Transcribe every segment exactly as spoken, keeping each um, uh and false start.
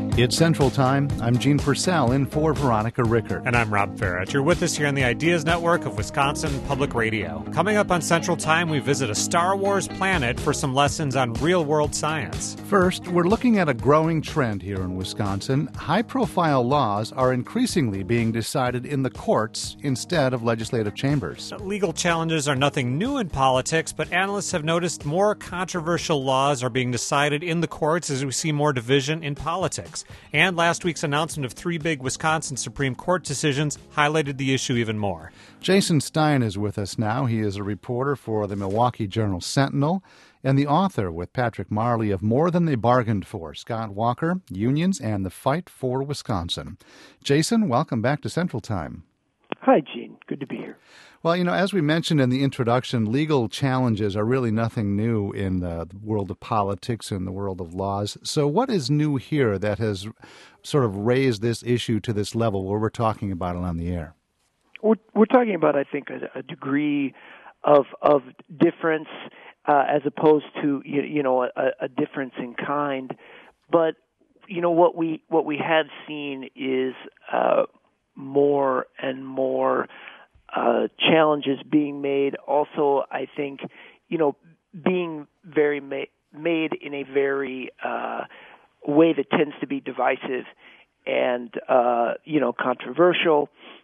It's Central Time. I'm Gene Purcell in for Veronica Rickert. And I'm Rob Farrett. You're with us here on the Ideas Network of Wisconsin Public Radio. Coming up on Central Time, we visit a Star Wars planet for some lessons on real-world science. First, we're looking at a growing trend here in Wisconsin. High-profile laws are increasingly being decided in the courts instead of legislative chambers. Legal challenges are nothing new in politics, but analysts have noticed more controversial laws are being decided in the courts as we see more division in politics. And last week's announcement of three big Wisconsin Supreme Court decisions highlighted the issue even more. Jason Stein is with us now. He is a reporter for the Milwaukee Journal-Sentinel and the author with Patrick Marley of More Than They Bargained For, Scott Walker, Unions, and the Fight for Wisconsin. Jason, welcome back to Central Time. Hi, Gene. Good to be here. Well, you know, as we mentioned in the introduction, legal challenges are really nothing new in the world of politics and the world of laws. So what is new here that has sort of raised this issue to this level where we're talking about it on the air? We're, we're talking about, I think, a, a degree of of difference uh, as opposed to, you, you know, a, a difference in kind. But, you know, what we what we have seen is uh, more and more Uh, challenges being made. Also, I think, you know, being very ma- made in a very uh, way that tends to be divisive and, uh, you know, controversial.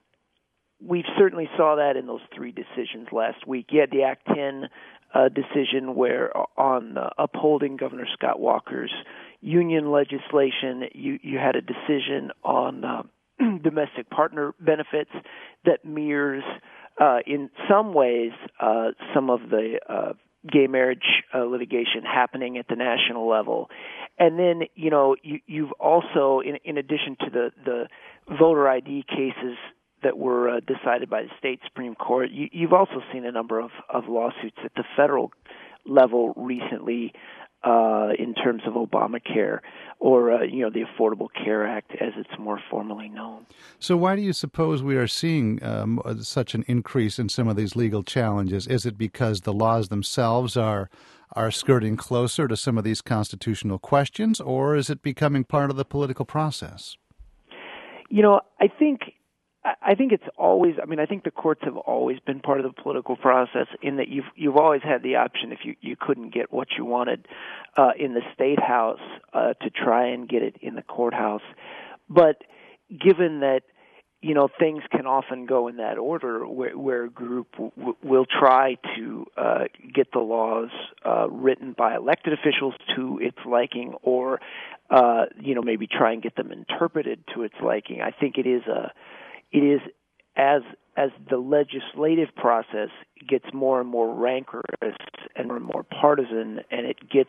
We certainly saw that in those three decisions last week. You had the Act ten uh, decision where on uh, upholding Governor Scott Walker's union legislation, you, you had a decision on uh, domestic partner benefits that mirrors, uh, in some ways, uh, some of the uh, gay marriage uh, litigation happening at the national level. And then, you know, you, you've also, in, in addition to the, the voter I D cases that were uh, decided by the state Supreme Court, you, you've also seen a number of, of lawsuits at the federal level recently Uh, in terms of Obamacare or, uh, you know, the Affordable Care Act as it's more formally known. So why do you suppose we are seeing um, such an increase in some of these legal challenges? Is it because the laws themselves are are skirting closer to some of these constitutional questions, or is it becoming part of the political process? You know, I think I think it's always, I mean, I think the courts have always been part of the political process in that you've you've always had the option if you, you couldn't get what you wanted uh, in the state house uh, to try and get it in the courthouse. But given that, you know, things can often go in that order where, where a group w- will try to uh, get the laws uh, written by elected officials to its liking or, uh, you know, maybe try and get them interpreted to its liking. I think it is a It is as as the legislative process gets more and more rancorous and more and more partisan, and it gets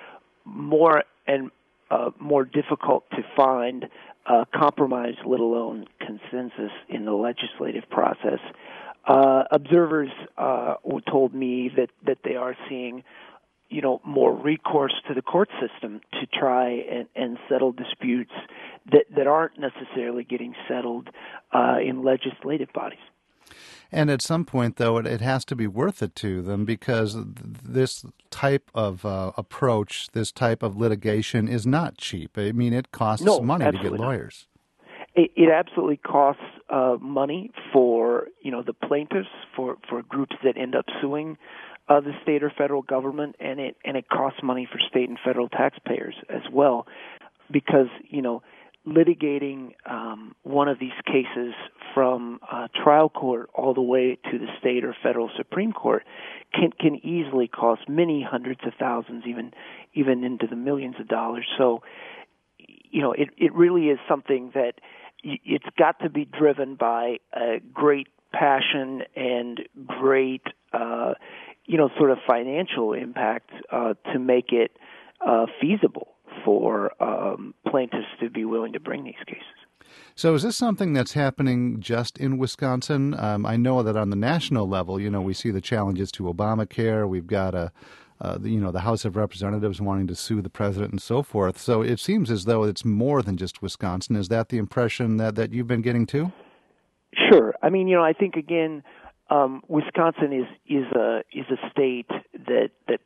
more and uh, more difficult to find uh, compromise, let alone consensus, in the legislative process. Uh, observers uh, told me that, that they are seeing, you know, more recourse to the court system to try and, and settle disputes that, that aren't necessarily getting settled uh, in legislative bodies. And at some point, though, it, it has to be worth it to them because this type of uh, approach, this type of litigation is not cheap. I mean, it costs no, money to get not. lawyers. It, it absolutely costs uh, money for, you know, the plaintiffs, for, for groups that end up suing uh, the state or federal government, and it and it costs money for state and federal taxpayers as well, because, you know, litigating um, one of these cases from uh, trial court all the way to the state or federal Supreme Court can can easily cost many hundreds of thousands, even even into the millions of dollars. So, you know, it it really is something that it's got to be driven by a great passion and great, uh, you know, sort of financial impact uh, to make it uh, feasible for um, plaintiffs to be willing to bring these cases. So is this something that's happening just in Wisconsin? Um, I know that on the national level, you know, we see the challenges to Obamacare. We've got a, uh, you know, the House of Representatives wanting to sue the president and so forth. So it seems as though it's more than just Wisconsin. Is that the impression that, that you've been getting too? Sure. I mean, you know, I think again, um, Wisconsin is is a is a state that that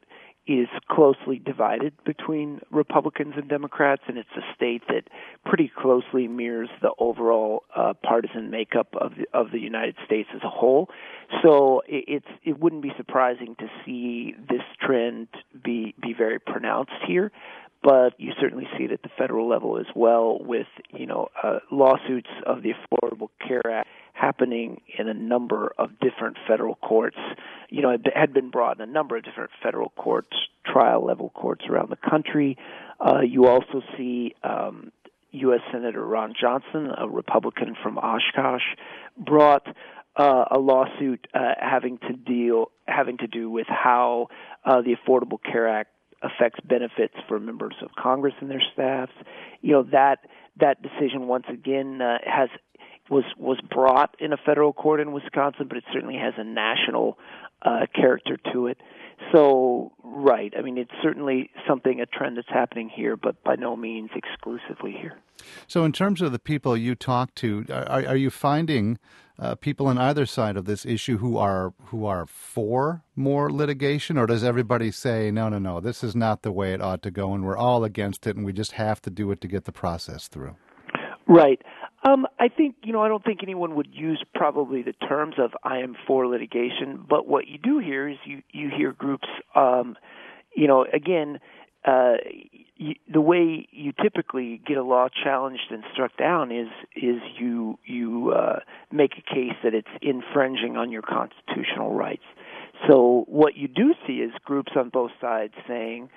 is closely divided between Republicans and Democrats, and it's a state that pretty closely mirrors the overall uh, partisan makeup of the, of the United States as a whole. So it, it's it wouldn't be surprising to see this trend be be very pronounced here. But you certainly see it at the federal level as well, with you know uh, lawsuits of the Affordable Care Act happening in a number of different federal courts. You know, it had been brought in a number of different federal courts, trial level courts around the country. Uh, you also see um, U S Senator Ron Johnson, a Republican from Oshkosh, brought uh, a lawsuit uh, having to deal having to do with how uh, the Affordable Care Act affects benefits for members of Congress and their staffs. You know, that that decision once again uh, has was was brought in a federal court in Wisconsin, but it certainly has a national uh, character to it. So, right, I mean, it's certainly something, a trend that's happening here, but by no means exclusively here. So in terms of the people you talk to, are, are you finding uh, people on either side of this issue who are who are for more litigation, or does everybody say, no, no, no, this is not the way it ought to go, and we're all against it, and we just have to do it to get the process through? Right. Um, I think, you know, I don't think anyone would use probably the terms of I am for litigation, but what you do hear is you, you hear groups, um, you know, again, uh, you, the way you typically get a law challenged and struck down is is you you uh, make a case that it's infringing on your constitutional rights. So what you do see is groups on both sides saying,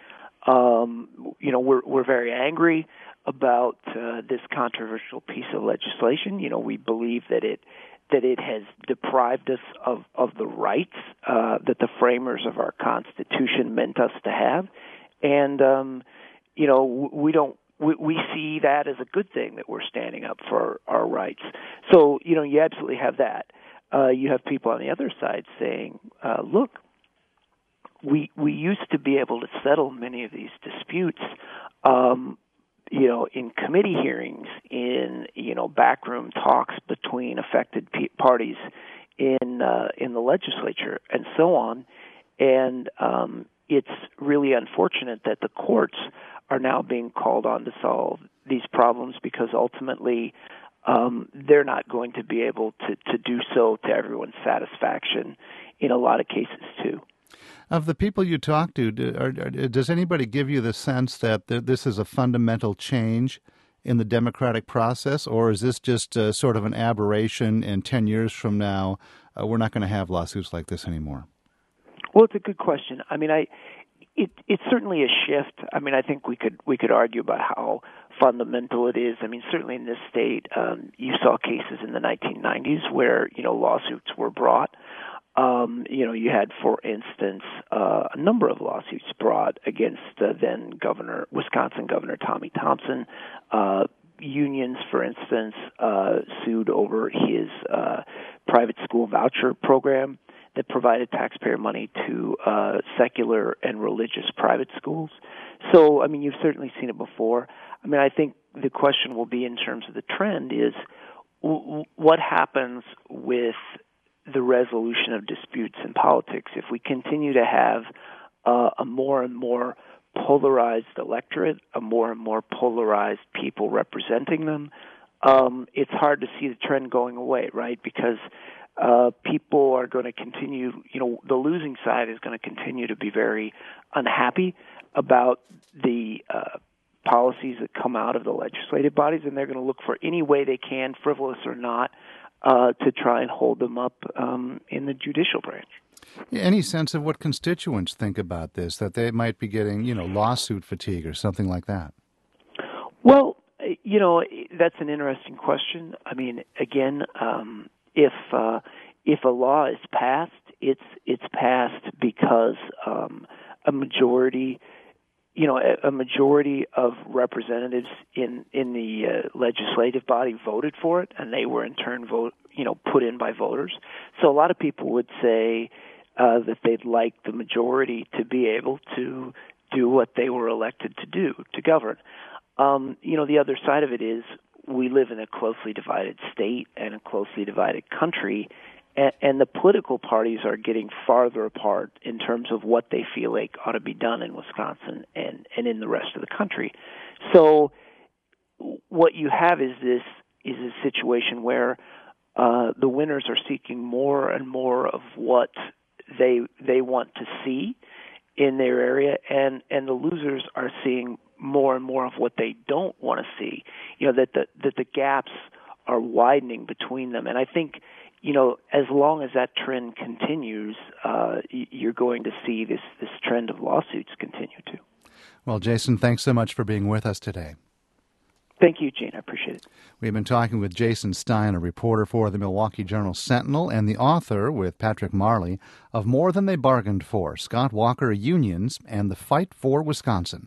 um, you know, we're we're very angry about uh, this controversial piece of legislation. You know, we believe that it that it has deprived us of, of the rights uh, that the framers of our Constitution meant us to have. And, um, you know, we don't we, we see that as a good thing, that we're standing up for our rights. So, you know, you absolutely have that. Uh, you have people on the other side saying, uh, look, we we used to be able to settle many of these disputes um you know, in committee hearings, in, you know, backroom talks between affected p- parties in uh, in the legislature and so on. And um, it's really unfortunate that the courts are now being called on to solve these problems, because ultimately um, they're not going to be able to, to do so to everyone's satisfaction in a lot of cases, too. Of the people you talk to, do, are, does anybody give you the sense that th- this is a fundamental change in the democratic process, or is this just uh, sort of an aberration, and ten years from now uh, we're not going to have lawsuits like this anymore? Well, it's a good question. I mean, I it, it's certainly a shift. I mean, I think we could we could argue about how fundamental it is. I mean, certainly in this state, um, you saw cases in the nineteen nineties where, you know, lawsuits were brought. Um, you know, you had, for instance, uh, a number of lawsuits brought against uh, then Governor, Wisconsin Governor Tommy Thompson. Uh, unions, for instance, uh, sued over his uh, private school voucher program that provided taxpayer money to uh, secular and religious private schools. So, I mean, you've certainly seen it before. I mean, I think the question will be, in terms of the trend, is w- what happens with the resolution of disputes in politics if we continue to have uh, a more and more polarized electorate, a more and more polarized people representing them. Um, it's hard to see the trend going away, right? Because uh, people are going to continue, you know, the losing side is going to continue to be very unhappy about the uh, policies that come out of the legislative bodies, and they're going to look for any way they can, frivolous or not, Uh, to try and hold them up um, in the judicial branch. Any sense of what constituents think about this, that they might be getting, you know, lawsuit fatigue or something like that? Well, you know, that's an interesting question. I mean, again, um, if uh, if a law is passed, it's it's passed because um, a majority. You know, a, a majority of representatives in in the uh, legislative body voted for it, and they were in turn vote, you know, put in by voters. So a lot of people would say uh, that they'd like the majority to be able to do what they were elected to do, to govern. Um, you know, the other side of it is we live in a closely divided state and a closely divided country, and, and the political parties are getting farther apart in terms of what they feel like ought to be done in Wisconsin and, and in the rest of the country. So what you have is this is a situation where uh, the winners are seeking more and more of what they they want to see in their area, and, and the losers are seeing more and more of what they don't want to see. You know, that the that the gaps are widening between them, and I think, you know, as long as that trend continues, uh, you're going to see this this trend of lawsuits continue too. Well, Jason, thanks so much for being with us today. Thank you, Gene. I appreciate it. We've been talking with Jason Stein, a reporter for the Milwaukee Journal-Sentinel, and the author, with Patrick Marley, of More Than They Bargained For, Scott Walker Unions and the Fight for Wisconsin.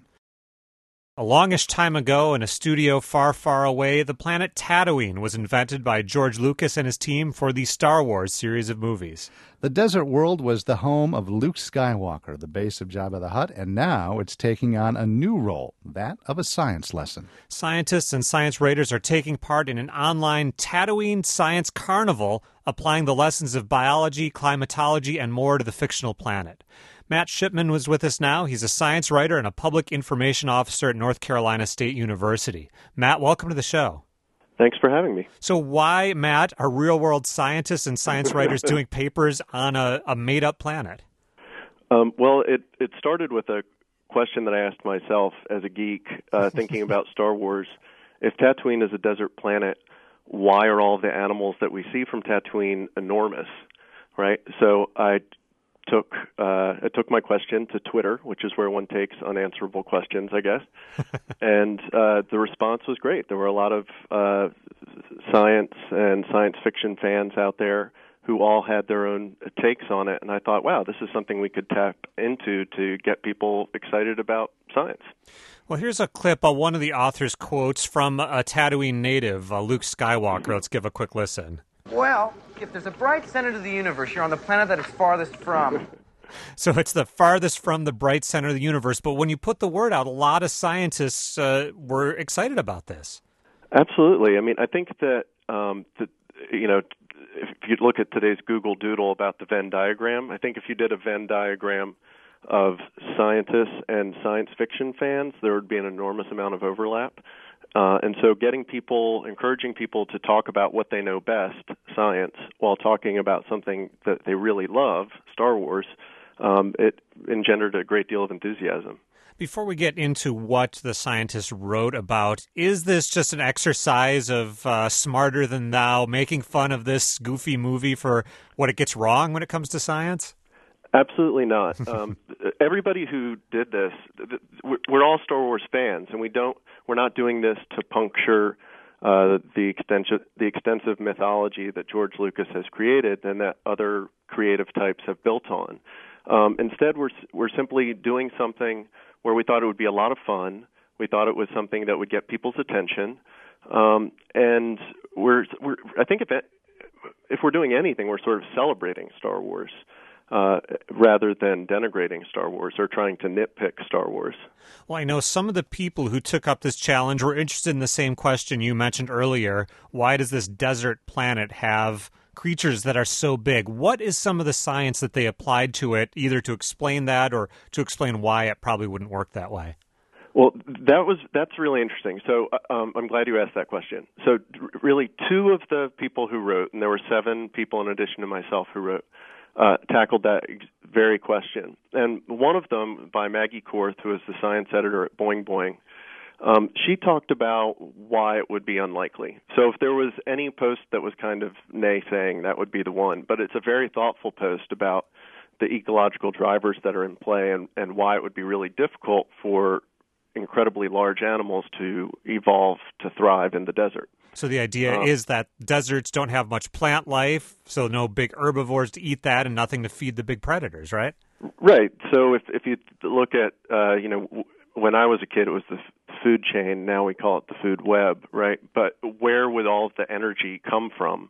A longish time ago, in a studio far, far away, the planet Tatooine was invented by George Lucas and his team for the Star Wars series of movies. The desert world was the home of Luke Skywalker, the base of Jabba the Hutt, and now it's taking on a new role, that of a science lesson. Scientists and science writers are taking part in an online Tatooine Science Carnival, applying the lessons of biology, climatology, and more to the fictional planet. Matt Shipman was with us now. He's a science writer and a public information officer at North Carolina State University. Matt, welcome to the show. Thanks for having me. So why, Matt, are real-world scientists and science writers doing papers on a, a made-up planet? Um, well, it, it started with a question that I asked myself as a geek, uh, thinking about Star Wars. If Tatooine is a desert planet, why are all the animals that we see from Tatooine enormous, right? So I took uh, I took my question to Twitter, which is where one takes unanswerable questions, I guess. and uh, the response was great. There were a lot of uh, science and science fiction fans out there who all had their own takes on it. And I thought, wow, this is something we could tap into to get people excited about science. Well, here's a clip of one of the author's quotes from a Tatooine native, uh, Luke Skywalker. Let's give a quick listen. Well, if there's a bright center to the universe, you're on the planet that it's farthest from. So it's the farthest from the bright center of the universe. But when you put the word out, a lot of scientists uh, were excited about this. Absolutely. I mean, I think that, um, that, you know, if you look at today's Google Doodle about the Venn diagram, I think if you did a Venn diagram of scientists and science fiction fans, there would be an enormous amount of overlap. Uh, and so getting people, encouraging people to talk about what they know best, science, while talking about something that they really love, Star Wars, um, it engendered a great deal of enthusiasm. Before we get into what the scientists wrote about, is this just an exercise of uh, smarter than thou, making fun of this goofy movie for what it gets wrong when it comes to science? Absolutely not. Um, everybody who did this, we're all Star Wars fans, and we don't. We're not doing this to puncture uh, the extensive the extensive mythology that George Lucas has created and that other creative types have built on. Um, instead, we're we're simply doing something where we thought it would be a lot of fun. We thought it was something that would get people's attention, um, and we're we're. I think if it, if we're doing anything, we're sort of celebrating Star Wars. Uh, rather than denigrating Star Wars or trying to nitpick Star Wars. Well, I know some of the people who took up this challenge were interested in the same question you mentioned earlier. Why does this desert planet have creatures that are so big? What is some of the science that they applied to it, either to explain that or to explain why it probably wouldn't work that way? Well, that was that's really interesting. So um, I'm glad you asked that question. So really, two of the people who wrote, and there were seven people in addition to myself who wrote, Uh, tackled that very question. And one of them, by Maggie Korth, who is the science editor at Boing Boing, um, she talked about why it would be unlikely. So if there was any post that was kind of naysaying, that would be the one. But it's a very thoughtful post about the ecological drivers that are in play and, and why it would be really difficult for incredibly large animals to evolve to thrive in the desert. So the idea um, is that deserts don't have much plant life, so no big herbivores to eat that and nothing to feed the big predators, right? Right. So if if you look at, uh, you know, w- when I was a kid, it was the f- food chain. Now we call it the food web, right? But where would all of the energy come from?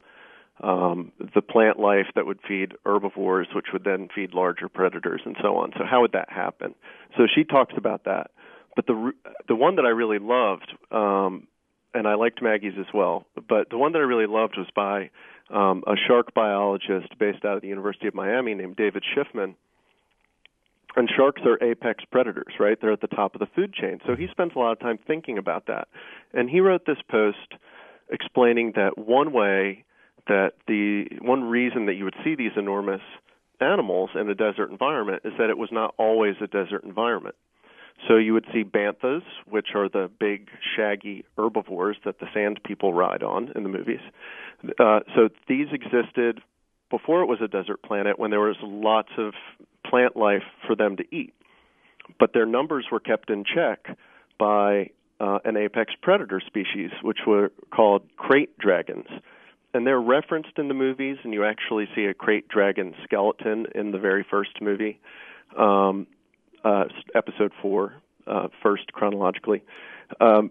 Um, the plant life that would feed herbivores, which would then feed larger predators and so on. So how would that happen? So she talks about that. But the the one that I really loved, um, and I liked Maggie's as well, but the one that I really loved was by um, a shark biologist based out of the University of Miami named David Schiffman. And sharks are apex predators, right? They're at the top of the food chain. So he spends a lot of time thinking about that. And he wrote this post explaining that one way that the one reason that you would see these enormous animals in a desert environment is that it was not always a desert environment. So you would see banthas, which are the big, shaggy herbivores that the sand people ride on in the movies. Uh, so these existed before it was a desert planet when there was lots of plant life for them to eat. But their numbers were kept in check by uh, an apex predator species, which were called crate dragons. And they're referenced in the movies, and you actually see a crate dragon skeleton in the very first movie, um, uh, episode four, uh, first chronologically. Um,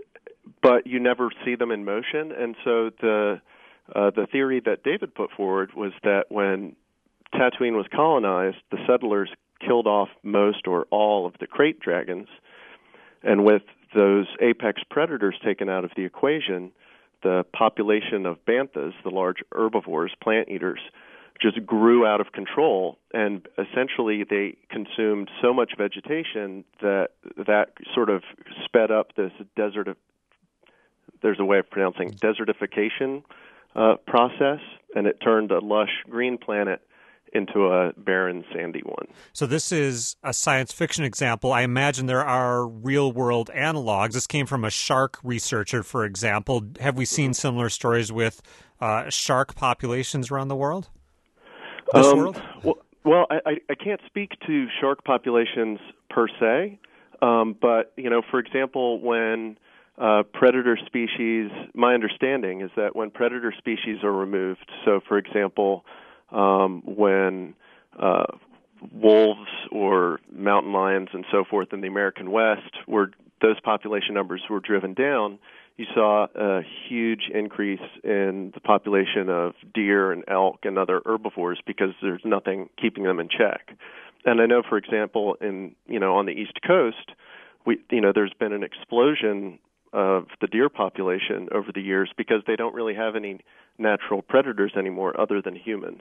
but you never see them in motion, and so the uh, the theory that David put forward was that when Tatooine was colonized, the settlers killed off most or all of the crate dragons, and with those apex predators taken out of the equation, the population of banthas, the large herbivores, plant eaters, just grew out of control, and essentially they consumed so much vegetation that that sort of sped up this desert. There's a way of pronouncing desertification uh, process, and it turned a lush green planet into a barren, sandy one. So this is a science fiction example. I imagine there are real-world analogs. This came from a shark researcher, for example. Have we seen similar stories with uh, shark populations around the world? This um, world? Well, well I, I can't speak to shark populations per se, um, but, you know, for example, when uh, predator species, my understanding is that when predator species are removed, so, for example, Um, when uh, wolves or mountain lions and so forth in the American West, were those population numbers were driven down, you saw a huge increase in the population of deer and elk and other herbivores because there's nothing keeping them in check. And I know, for example, in you know on the East Coast, we you know there's been an explosion of the deer population over the years because they don't really have any natural predators anymore other than humans.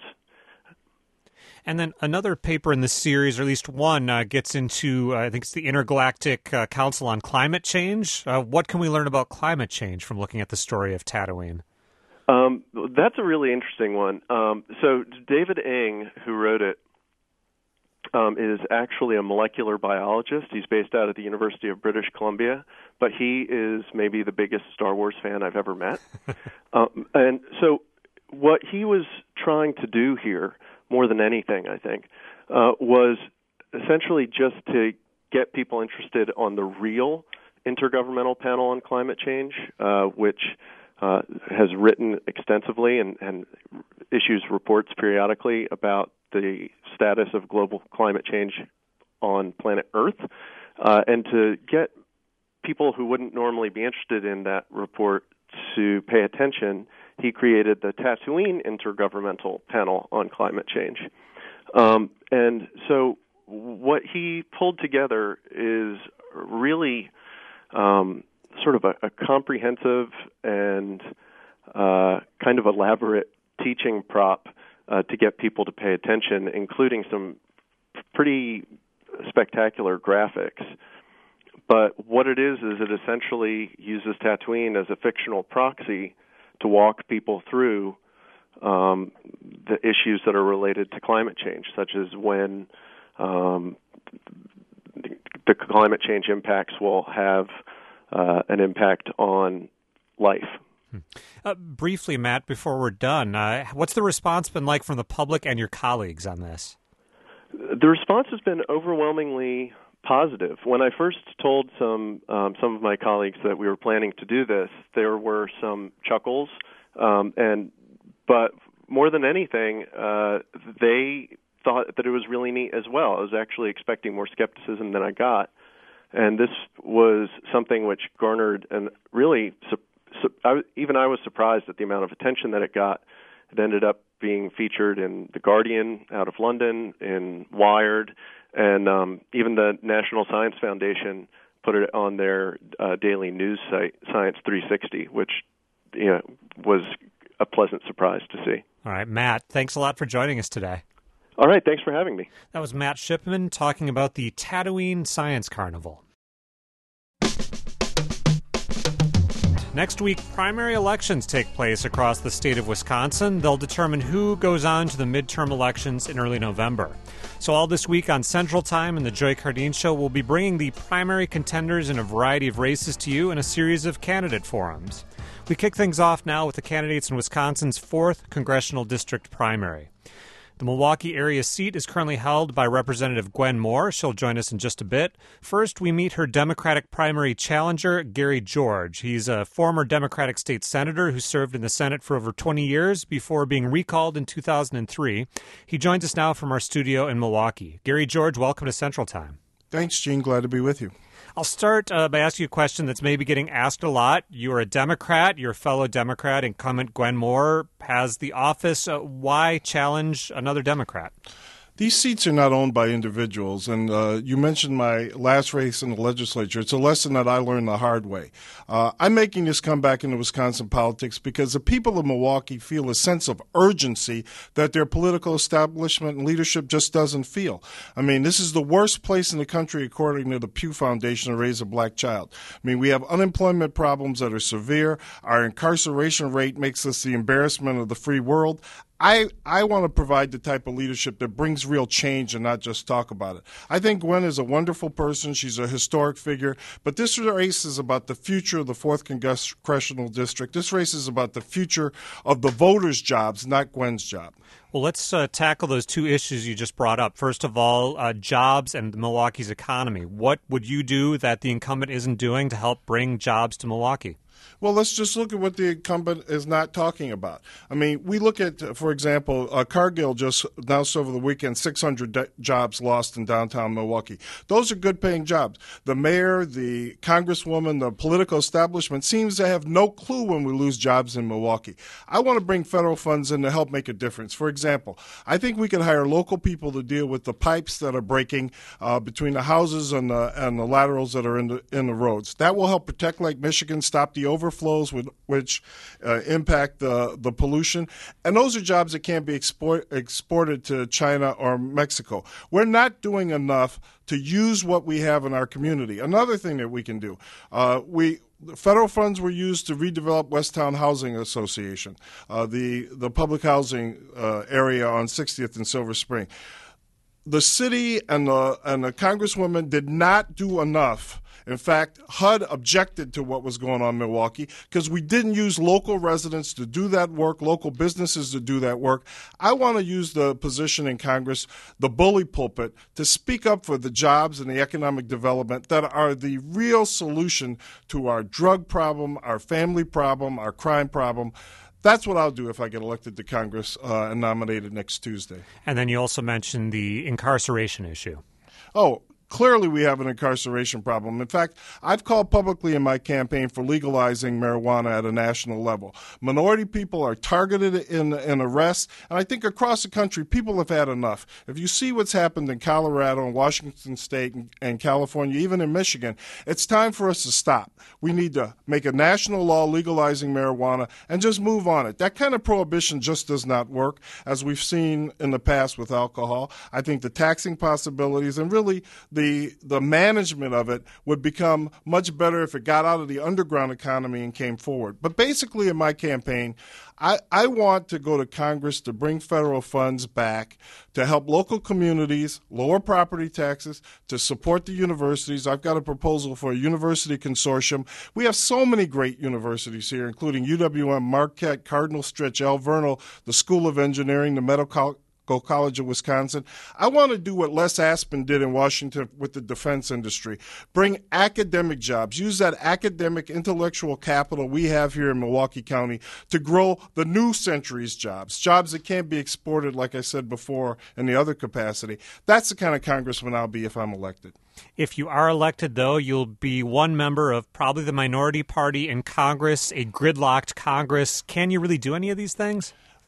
And then another paper in the series, or at least one, uh, gets into, uh, I think it's the Intergalactic uh, Council on Climate Change. Uh, what can we learn about climate change from looking at the story of Tatooine? Um, that's a really interesting one. Um, so David Ng, who wrote it, Um, is actually a molecular biologist. He's based out of the University of British Columbia, but he is maybe the biggest Star Wars fan I've ever met. um, and so what he was trying to do here, more than anything, I think, uh, was essentially just to get people interested on the real Intergovernmental Panel on Climate Change, uh, which uh, has written extensively and, and issues reports periodically about the status of global climate change on planet Earth, uh, and to get people who wouldn't normally be interested in that report to pay attention, he created the Tatooine Intergovernmental Panel on Climate Change. Um, and so what he pulled together is really um, sort of a, a comprehensive and uh, kind of elaborate teaching prop Uh, to get people to pay attention, including some pretty spectacular graphics. But what it is, is it essentially uses Tatooine as a fictional proxy to walk people through um, the issues that are related to climate change, such as when um, the climate change impacts will have uh, an impact on life. Uh, briefly, Matt, before we're done, uh, what's the response been like from the public and your colleagues on this? The response has been overwhelmingly positive. When I first told some um, some of my colleagues that we were planning to do this, there were some chuckles, um, and but more than anything, uh, they thought that it was really neat as well. I was actually expecting more skepticism than I got, and this was something which garnered and really. Su- So I, even I was surprised at the amount of attention that it got. It ended up being featured in The Guardian out of London, in Wired, and um, even the National Science Foundation put it on their uh, daily news site, Science three sixty, which you know, was a pleasant surprise to see. All right, Matt, thanks a lot for joining us today. All right, thanks for having me. That was Matt Shipman talking about the Tatooine Science Carnival. Next week, primary elections take place across the state of Wisconsin. They'll determine who goes on to the midterm elections in early November. So all this week on Central Time and the Joy Cardine Show, we'll be bringing the primary contenders in a variety of races to you in a series of candidate forums. We kick things off now with the candidates in Wisconsin's fourth congressional district primary. The Milwaukee area seat is currently held by Representative Gwen Moore. She'll join us in just a bit. First, we meet her Democratic primary challenger, Gary George. He's a former Democratic state senator who served in the Senate for over twenty years before being recalled in two thousand three. He joins us now from our studio in Milwaukee. Gary George, welcome to Central Time. Thanks, Gene. Glad to be with you. I'll start uh, by asking you a question that's maybe getting asked a lot. You're a Democrat. Your fellow Democrat, incumbent Gwen Moore, has the office. Uh, why challenge another Democrat? These seats are not owned by individuals, and uh, you mentioned my last race in the legislature. It's a lesson that I learned the hard way. Uh, I'm making this comeback into Wisconsin politics because the people of Milwaukee feel a sense of urgency that their political establishment and leadership just doesn't feel. I mean, this is the worst place in the country, according to the Pew Foundation, to raise a black child. I mean, we have unemployment problems that are severe. Our incarceration rate makes us the embarrassment of the free world. I, I want to provide the type of leadership that brings real change and not just talk about it. I think Gwen is a wonderful person. She's a historic figure. But this race is about the future of the fourth Congressional District. This race is about the future of the voters' jobs, not Gwen's job. Well, let's uh, tackle those two issues you just brought up. First of all, uh, jobs and Milwaukee's economy. What would you do that the incumbent isn't doing to help bring jobs to Milwaukee? Well, let's just look at what the incumbent is not talking about. I mean, we look at, for example, uh, Cargill just announced over the weekend six hundred de- jobs lost in downtown Milwaukee. Those are good-paying jobs. The mayor, the congresswoman, the political establishment seems to have no clue when we lose jobs in Milwaukee. I want to bring federal funds in to help make a difference. For example, I think we could hire local people to deal with the pipes that are breaking uh, between the houses and the, and the laterals that are in the, in the roads. That will help protect Lake Michigan, stop the overflows with, which uh, impact the, the pollution. And those are jobs that can't be export, exported to China or Mexico. We're not doing enough to use what we have in our community. Another thing that we can do, uh, we federal funds were used to redevelop Westtown Housing Association, uh, the, the public housing uh, area on sixtieth and Silver Spring. The city and the, and the congresswoman did not do enough. In fact, H U D objected to what was going on in Milwaukee because we didn't use local residents to do that work, local businesses to do that work. I want to use the position in Congress, the bully pulpit, to speak up for the jobs and the economic development that are the real solution to our drug problem, our family problem, our crime problem. That's what I'll do if I get elected to Congress uh, and nominated next Tuesday. And then you also mentioned the incarceration issue. Oh, clearly we have an incarceration problem. In fact, I've called publicly in my campaign for legalizing marijuana at a national level. Minority people are targeted in, in arrests, and I think across the country people have had enough. If you see what's happened in Colorado and Washington State and, and California, even in Michigan, it's time for us to stop. We need to make a national law legalizing marijuana and just move on it. That kind of prohibition just does not work, as we've seen in the past with alcohol. I think the taxing possibilities and really the The, the management of it would become much better if it got out of the underground economy and came forward. But basically in my campaign, I, I want to go to Congress to bring federal funds back to help local communities, lower property taxes, to support the universities. I've got a proposal for a university consortium. We have so many great universities here, including U W M, Marquette, Cardinal Stritch, El Vernal, the School of Engineering, the Medical College of Wisconsin. I want to do what Les Aspin did in Washington with the defense industry. Bring academic jobs. Use that academic intellectual capital we have here in Milwaukee County to grow the new century's jobs. Jobs that can't be exported, like I said before, in the other capacity. That's the kind of congressman I'll be if I'm elected. If you are elected, though, you'll be one member of probably the minority party in Congress, a gridlocked Congress. Can you really do any of these things?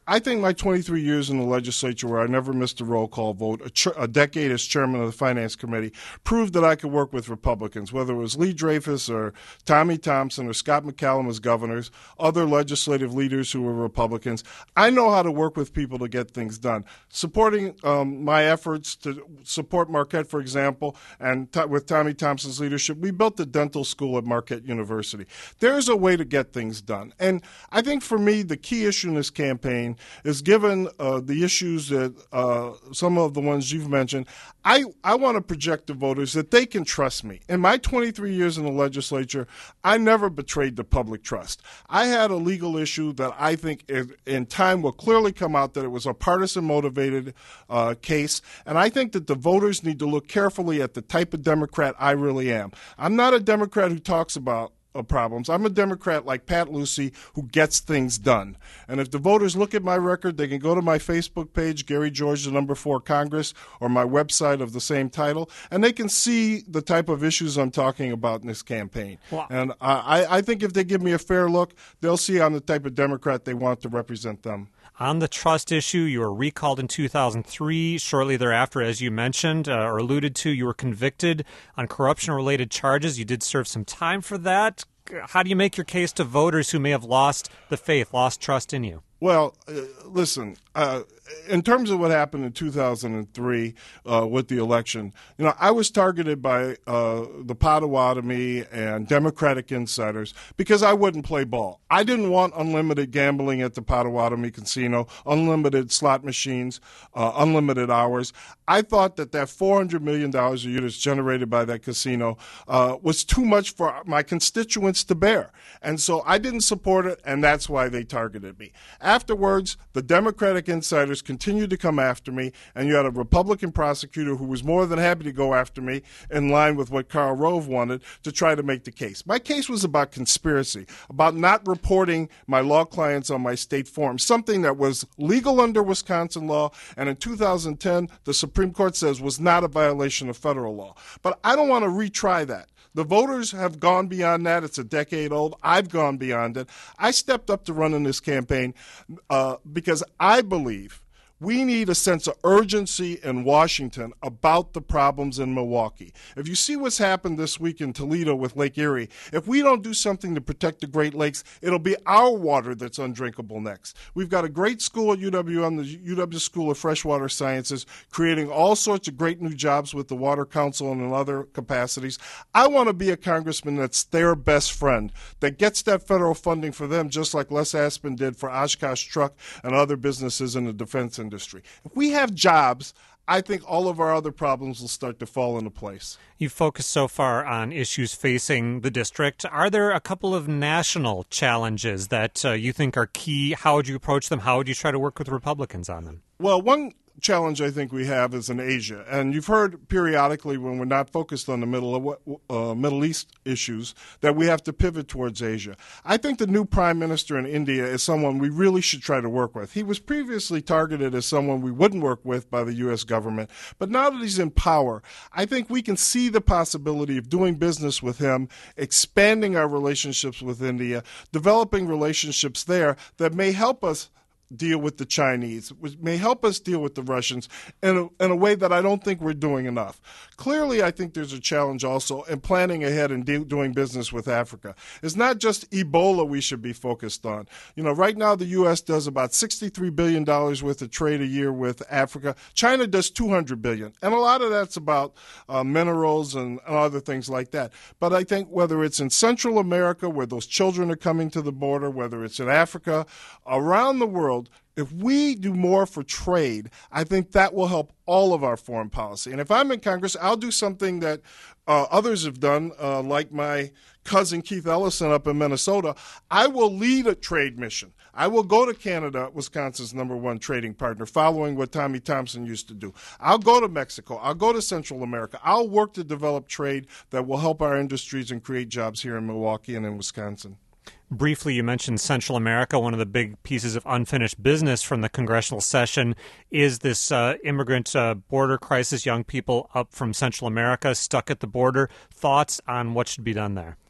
I think my twenty-three years in the legislature, where I never missed a roll call vote, a, ch- a decade as chairman of the Finance Committee, proved that I could work with Republicans, whether it was Lee Dreyfus or Tommy Thompson or Scott McCallum as governors, other legislative leaders who were Republicans. I know how to work with people to get things done. Supporting um, my efforts to support Marquette, for example, and t- with Tommy Thompson's leadership, we built the dental school at Marquette University. There's a way to get things done. And I think for me, the key issue in this campaign is, given uh, the issues that uh, some of the ones you've mentioned, I, I want to project to voters that they can trust me. In my twenty-three years in the legislature, I never betrayed the public trust. I had a legal issue that I think in, in time will clearly come out that it was a partisan-motivated uh, case, and I think that the voters need to look carefully at the type of Democrat I really am. I'm not a Democrat who talks about problems. I'm a Democrat like Pat Lucey who gets things done. And if the voters look at my record, they can go to my Facebook page, Gary George, the number four Congress, or my website of the same title, and they can see the type of issues I'm talking about in this campaign. Wow. And I, I think if they give me a fair look, they'll see I'm the type of Democrat they want to represent them. On the trust issue, you were recalled in two thousand three. Shortly thereafter, as you mentioned uh, or alluded to, you were convicted on corruption-related charges. You did serve some time for that. How do you make your case to voters who may have lost the faith, lost trust in you? Well, uh, listen, uh, in terms of what happened in two thousand three uh, with the election, you know, I was targeted by uh, the Potawatomi and Democratic insiders because I wouldn't play ball. I didn't want unlimited gambling at the Potawatomi casino, unlimited slot machines, uh, unlimited hours. I thought that that four hundred million dollars a year that's generated by that casino uh, was too much for my constituents to bear. And so I didn't support it, and that's why they targeted me. Afterwards, the Democratic insiders continued to come after me, and you had a Republican prosecutor who was more than happy to go after me in line with what Karl Rove wanted to try to make the case. My case was about conspiracy, about not reporting my law clients on my state form, something that was legal under Wisconsin law, and in two thousand ten, the Supreme Court says was not a violation of federal law. But I don't want to retry that. The voters have gone beyond that. It's a decade old. I've gone beyond it. I stepped up to run in this campaign uh, because I believe we need a sense of urgency in Washington about the problems in Milwaukee. If you see what's happened this week in Toledo with Lake Erie, if we don't do something to protect the Great Lakes, it'll be our water that's undrinkable next. We've got a great school at U W M, the U W School of Freshwater Sciences, creating all sorts of great new jobs with the Water Council and in other capacities. I want to be a congressman that's their best friend, that gets that federal funding for them, just like Les Aspin did for Oshkosh Truck and other businesses in the defense industry. Industry. If we have jobs, I think all of our other problems will start to fall into place. You've focused so far on issues facing the district. Are there a couple of national challenges that uh, you think are key? How would you approach them? How would you try to work with Republicans on them? Well, one challenge I think we have is in Asia. And you've heard periodically when we're not focused on the Middle uh, Middle East issues that we have to pivot towards Asia. I think the new prime minister in India is someone we really should try to work with. He was previously targeted as someone we wouldn't work with by the U S government. But now that he's in power, I think we can see the possibility of doing business with him, expanding our relationships with India, developing relationships there that may help us deal with the Chinese, which may help us deal with the Russians in a, in a way that I don't think we're doing enough. Clearly, I think there's a challenge also in planning ahead and de- doing business with Africa. It's not just Ebola we should be focused on. You know, right now the U S does about sixty-three billion dollars worth of trade a year with Africa. China does two hundred billion dollars, and a lot of that's about uh, minerals and, and other things like that. But I think whether it's in Central America, where those children are coming to the border, whether it's in Africa, around the world, if we do more for trade, I think that will help all of our foreign policy. And if I'm in Congress, I'll do something that uh, others have done, uh, like my cousin Keith Ellison up in Minnesota. I will lead a trade mission. I will go to Canada, Wisconsin's number one trading partner, following what Tommy Thompson used to do. I'll go to Mexico. I'll go to Central America. I'll work to develop trade that will help our industries and create jobs here in Milwaukee and in Wisconsin. Briefly, you mentioned Central America. One of the big pieces of unfinished business from the congressional session is this uh, immigrant uh, border crisis, young people up from Central America stuck at the border. Thoughts on what should be done there?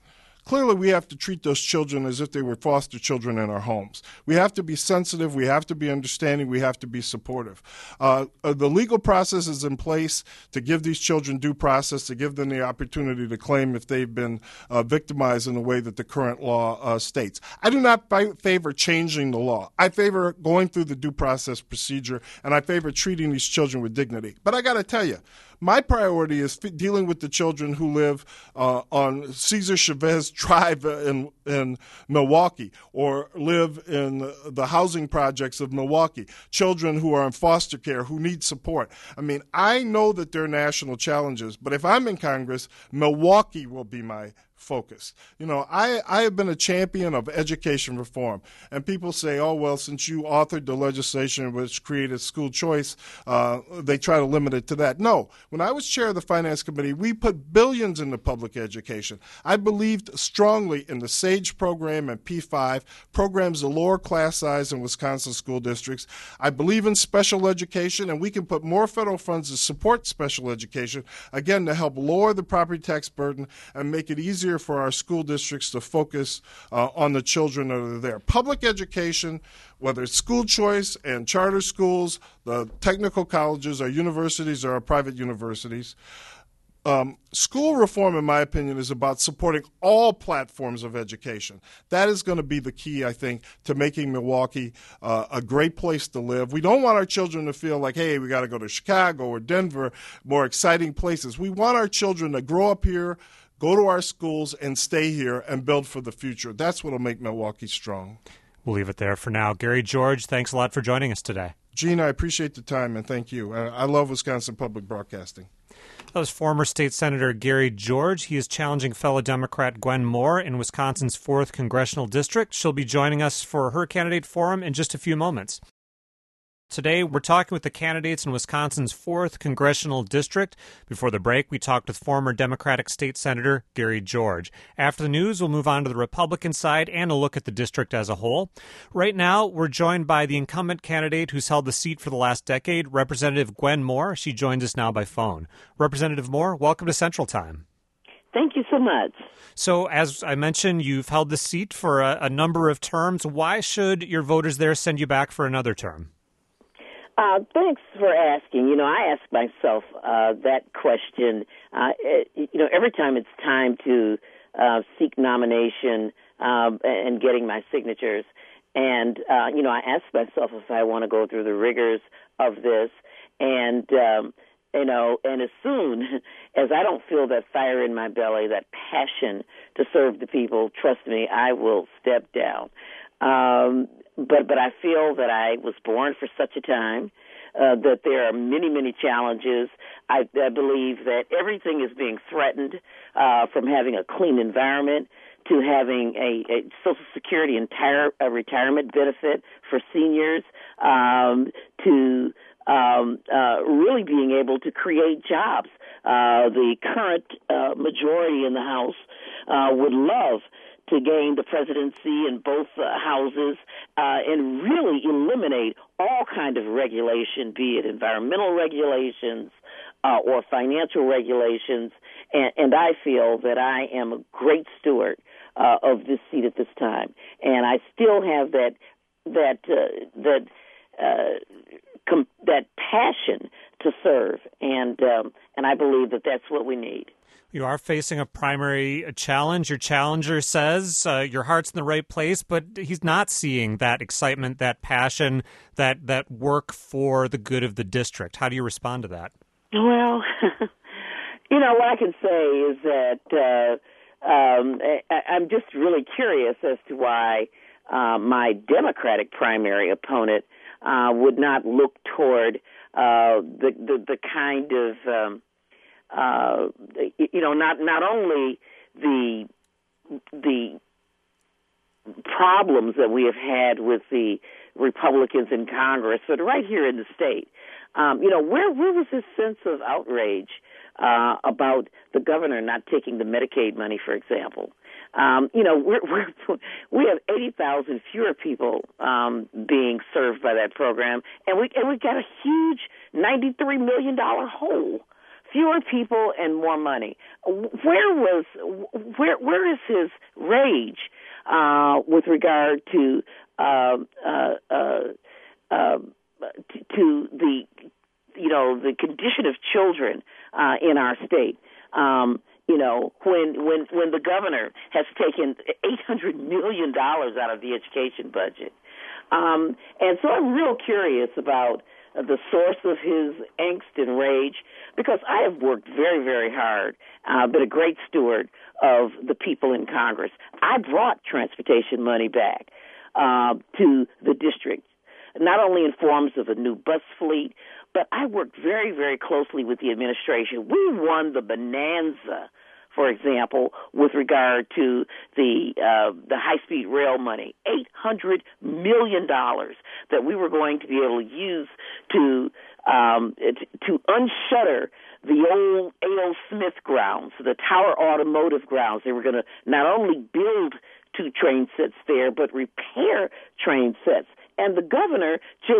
clearly we have to treat those children as if they were foster children in our homes. We have to be sensitive. We have to be understanding. We have to be supportive. Uh, uh, the legal process is in place to give these children due process, to give them the opportunity to claim if they've been uh, victimized in the way that the current law uh, states. I do not favor changing the law. I favor going through the due process procedure, and I favor treating these children with dignity. But I got to tell you, my priority is f- dealing with the children who live uh, on Cesar Chavez Drive in, in Milwaukee, or live in the housing projects of Milwaukee, children who are in foster care, who need support. I mean, I know that there are national challenges, but if I'm in Congress, Milwaukee will be my focus. You know, I, I have been a champion of education reform, and people say, oh, well, since you authored the legislation which created school choice, uh, they try to limit it to that. No. When I was chair of the Finance Committee, we put billions into public education. I believed strongly in the SAGE program and P five, programs to lower class size in Wisconsin school districts. I believe in special education, and we can put more federal funds to support special education, again, to help lower the property tax burden and make it easier for our school districts to focus uh, on the children that are there. Public education, whether it's school choice and charter schools, the technical colleges, our universities, or our private universities. Um, school reform, in my opinion, is about supporting all platforms of education. That is going to be the key, I think, to making Milwaukee uh, a great place to live. We don't want our children to feel like, hey, we got to go to Chicago or Denver, more exciting places. We want our children to grow up here, go to our schools, and stay here and build for the future. That's what will make Milwaukee strong. We'll leave it there for now. Gary George, thanks a lot for joining us today. Gene, I appreciate the time, and thank you. I love Wisconsin Public Broadcasting. That was former State Senator Gary George. He is challenging fellow Democrat Gwen Moore in Wisconsin's fourth Congressional District. She'll be joining us for her candidate forum in just a few moments. Today, we're talking with the candidates in Wisconsin's fourth Congressional District. Before the break, we talked with former Democratic State Senator Gary George. After the news, we'll move on to the Republican side and a look at the district as a whole. Right now, we're joined by the incumbent candidate who's held the seat for the last decade, Representative Gwen Moore. She joins us now by phone. Representative Moore, welcome to Central Time. Thank you so much. So, as I mentioned, you've held the seat for a, a number of terms. Why should your voters there send you back for another term? Uh, thanks for asking. You know, I ask myself uh, that question, uh, it, you know, every time it's time to uh, seek nomination um, and getting my signatures. And, uh, you know, I ask myself if I want to go through the rigors of this. And, um, you know, and as soon as I don't feel that fire in my belly, that passion to serve the people, trust me, I will step down. Um But but I feel that I was born for such a time, uh, that there are many, many challenges. I, I believe that everything is being threatened, uh, from having a clean environment to having a, a Social Security entire a retirement benefit for seniors, um, to um, uh, really being able to create jobs. Uh, the current uh, majority in the House uh, would love to gain the presidency in both uh, houses uh, and really eliminate all kind of regulation, be it environmental regulations uh, or financial regulations. And, and I feel that I am a great steward uh, of this seat at this time, and I still have that that uh, that uh, com- that passion to serve, and um, and I believe that that's what we need. You are facing a primary challenge. Your challenger says uh, your heart's in the right place, but he's not seeing that excitement, that passion, that, that work for the good of the district. How do you respond to that? Well, you know, what I can say is that uh, um, I, I'm just really curious as to why uh, my Democratic primary opponent uh, would not look toward uh, the, the, the kind of... Um, Uh, you know, not not only the the problems that we have had with the Republicans in Congress, but right here in the state, um, you know, where where was this sense of outrage uh, about the governor not taking the Medicaid money, for example? Um, you know, we're, we're, we have eighty thousand fewer people um, being served by that program, and we and we got a huge ninety-three million dollars hole. fewer people and more money. Where was where where is his rage uh, with regard to uh, uh, uh, uh, to, to the you know the condition of children uh, in our state? Um, you know, when when when the governor has taken eight hundred million dollars out of the education budget, um, and so I'm real curious about the source of his angst and rage, because I have worked very, very hard, uh, been a great steward of the people in Congress. I brought transportation money back uh, to the district, not only in forms of a new bus fleet, but I worked very, very closely with the administration. We won the bonanza, for example, with regard to the uh, the high-speed rail money, eight hundred million dollars that we were going to be able to use to um, to unshutter the old A O. Smith grounds, the Tower Automotive grounds. They were going to not only build two train sets there, but repair train sets. And the governor just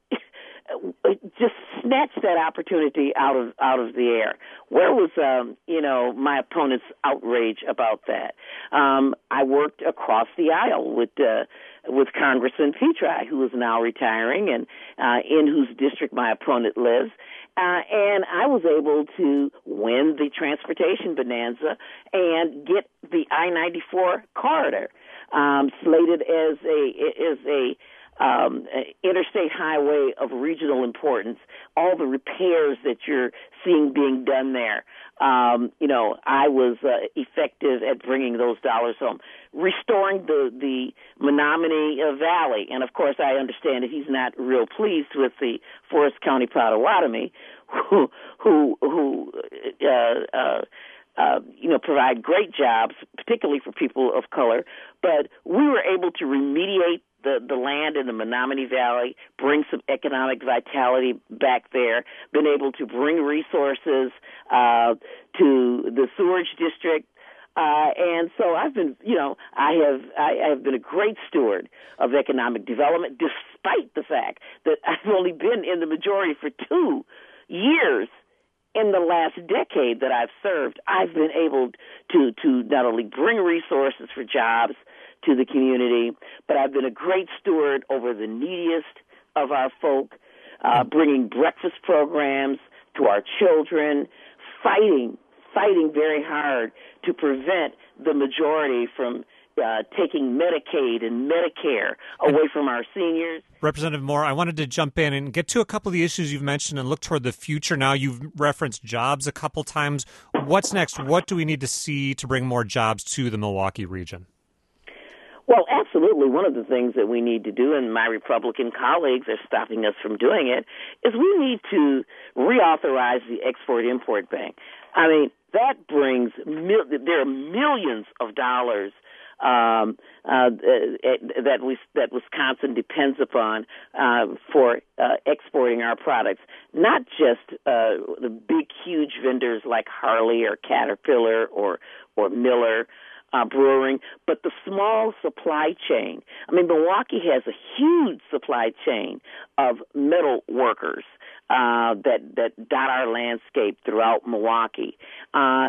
just snatched that opportunity out of out of the air. Where was um, you know my opponent's outrage about that? Um, I worked across the aisle with uh, with Congressman Petri, who is now retiring, and uh, in whose district my opponent lives. Uh, and I was able to win the transportation bonanza and get the I ninety-four corridor um, slated as a as a Um, interstate highway of regional importance, all the repairs that you're seeing being done there. Um, you know, I was uh, effective at bringing those dollars home, restoring the, the Menominee uh, Valley. And, of course, I understand that he's not real pleased with the Forest County Potawatomi, who, who, who uh, uh, Uh, you know, provide great jobs, particularly for people of color. But we were able to remediate the, the land in the Menominee Valley, bring some economic vitality back there, been able to bring resources uh, to the sewerage district. Uh, and so I've been, you know, I have I, I have been a great steward of economic development, despite the fact that I've only been in the majority for two years. In the last decade that I've served, I've been able to, to not only bring resources for jobs to the community, but I've been a great steward over the neediest of our folk, uh, bringing breakfast programs to our children, fighting, fighting very hard to prevent the majority from Uh, taking Medicaid and Medicare away from our seniors. Representative Moore, I wanted to jump in and get to a couple of the issues you've mentioned and look toward the future now. You've referenced jobs a couple times. What's next? What do we need to see to bring more jobs to the Milwaukee region? Well, absolutely. One of the things that we need to do, and my Republican colleagues are stopping us from doing it, is we need to reauthorize the Export-Import Bank. I mean, that brings, mil- there are millions of dollars Um, uh, that we, that Wisconsin depends upon uh, for uh, exporting our products, not just uh, the big, huge vendors like Harley or Caterpillar or or Miller uh, Brewing, but the small supply chain. I mean, Milwaukee has a huge supply chain of metal workers Uh, that that dot our landscape throughout Milwaukee. Uh,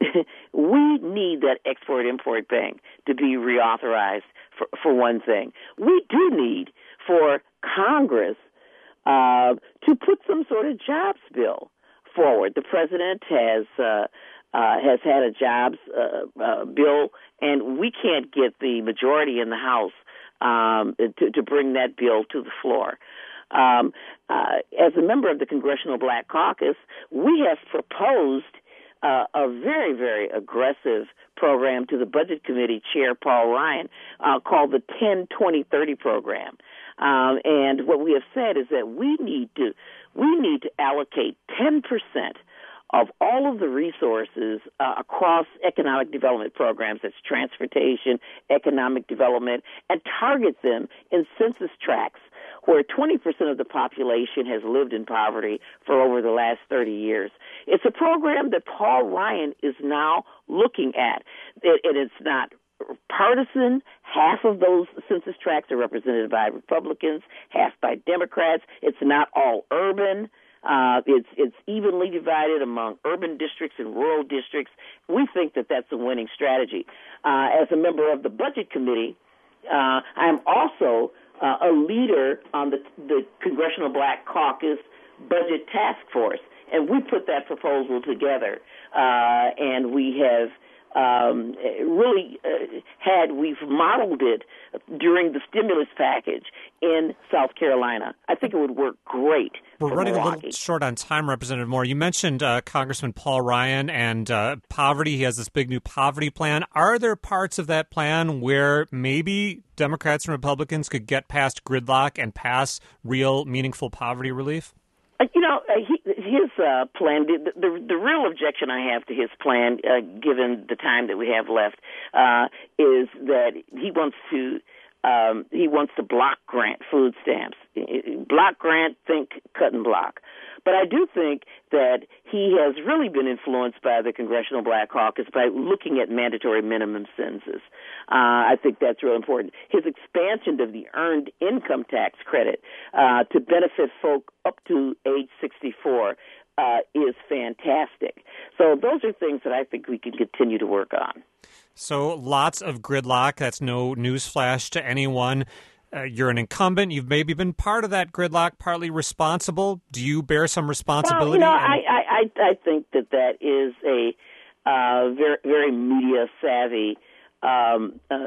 we need that Export-Import Bank to be reauthorized for, for one thing. We do need for Congress uh, to put some sort of jobs bill forward. The president has uh, uh, has had a jobs uh, uh, bill, and we can't get the majority in the House um, to, to bring that bill to the floor. Um, uh, as a member of the Congressional Black Caucus, we have proposed uh, a very, very aggressive program to the Budget Committee Chair Paul Ryan uh, called the ten twenty thirty program. Um, and what we have said is that we need to we need to allocate ten percent of all of the resources uh, across economic development programs, that's transportation, economic development, and target them in census tracts where twenty percent of the population has lived in poverty for over the last thirty years. It's a program that Paul Ryan is now looking at, it, and it's not partisan. Half of those census tracts are represented by Republicans, half by Democrats. It's not all urban. Uh, it's it's evenly divided among urban districts and rural districts. We think that that's a winning strategy. Uh, as a member of the Budget Committee, uh, I am also uh, a leader on the, the Congressional Black Caucus Budget Task Force, and we put that proposal together, uh, and we have um, really uh, had, we've modeled it during the stimulus package in South Carolina. I think it would work great. We're running Milwaukee. a little short on time, Representative Moore. You mentioned uh, Congressman Paul Ryan and uh, poverty. He has this big new poverty plan. Are there parts of that plan where maybe Democrats and Republicans could get past gridlock and pass real, meaningful poverty relief? Uh, you know, uh, he, his uh, plan, the, the the real objection I have to his plan, uh, given the time that we have left, uh, is that he wants to um, he wants to block grant food stamps. Block grant, think cut and block. But I do think that he has really been influenced by the Congressional Black Caucus by looking at mandatory minimum sentences. Uh, I think that's real important. His expansion of the earned income tax credit uh, to benefit folk up to age sixty-four uh, is fantastic. So those are things that I think we can continue to work on. So lots of gridlock. That's no newsflash to anyone. Uh, you're an incumbent. You've maybe been part of that gridlock, partly responsible. Do you bear some responsibility? Well, you know, I, I, I think that that is a uh, very, very media savvy um, uh,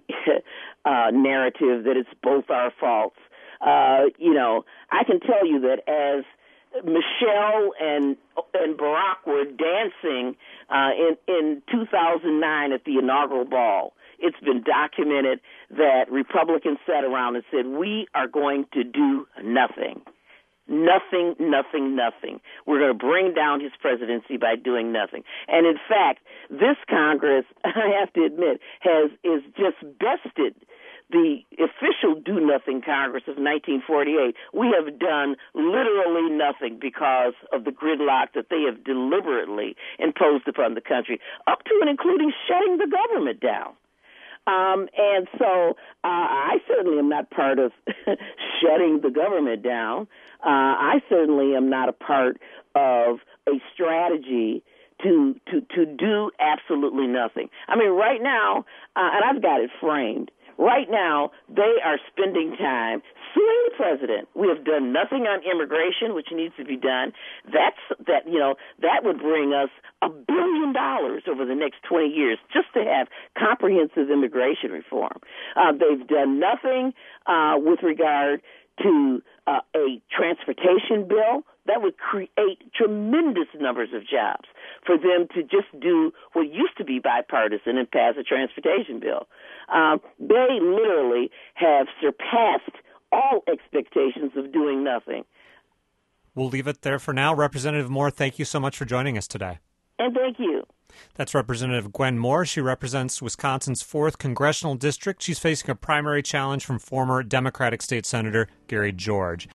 uh, narrative that it's both our faults. Uh, you know, I can tell you that as Michelle and and Barack were dancing uh, in in two thousand nine at the inaugural ball, it's been documented that Republicans sat around and said, we are going to do nothing. Nothing, nothing, nothing. We're going to bring down his presidency by doing nothing. And in fact, this Congress, I have to admit, has is just bested the official do-nothing Congress of nineteen forty-eight. We have done literally nothing because of the gridlock that they have deliberately imposed upon the country, up to and including shutting the government down. Um, and so uh, I certainly am not part of shutting the government down. Uh, I certainly am not a part of a strategy to to to do absolutely nothing. I mean, right now, uh, and I've got it framed, right now they are spending time suing the president. We have done nothing on immigration, which needs to be done. That's that you know that would bring us a billion dollars over the next twenty years just to have comprehensive immigration reform. Uh, they've done nothing uh, with regard to uh, a transportation bill that would create tremendous numbers of jobs for them to just do what used to be bipartisan and pass a transportation bill. Um, they literally have surpassed all expectations of doing nothing. We'll leave it there for now. Representative Moore, thank you so much for joining us today. And thank you. That's Representative Gwen Moore. She represents Wisconsin's fourth Congressional District. She's facing a primary challenge from former Democratic State Senator Gary George.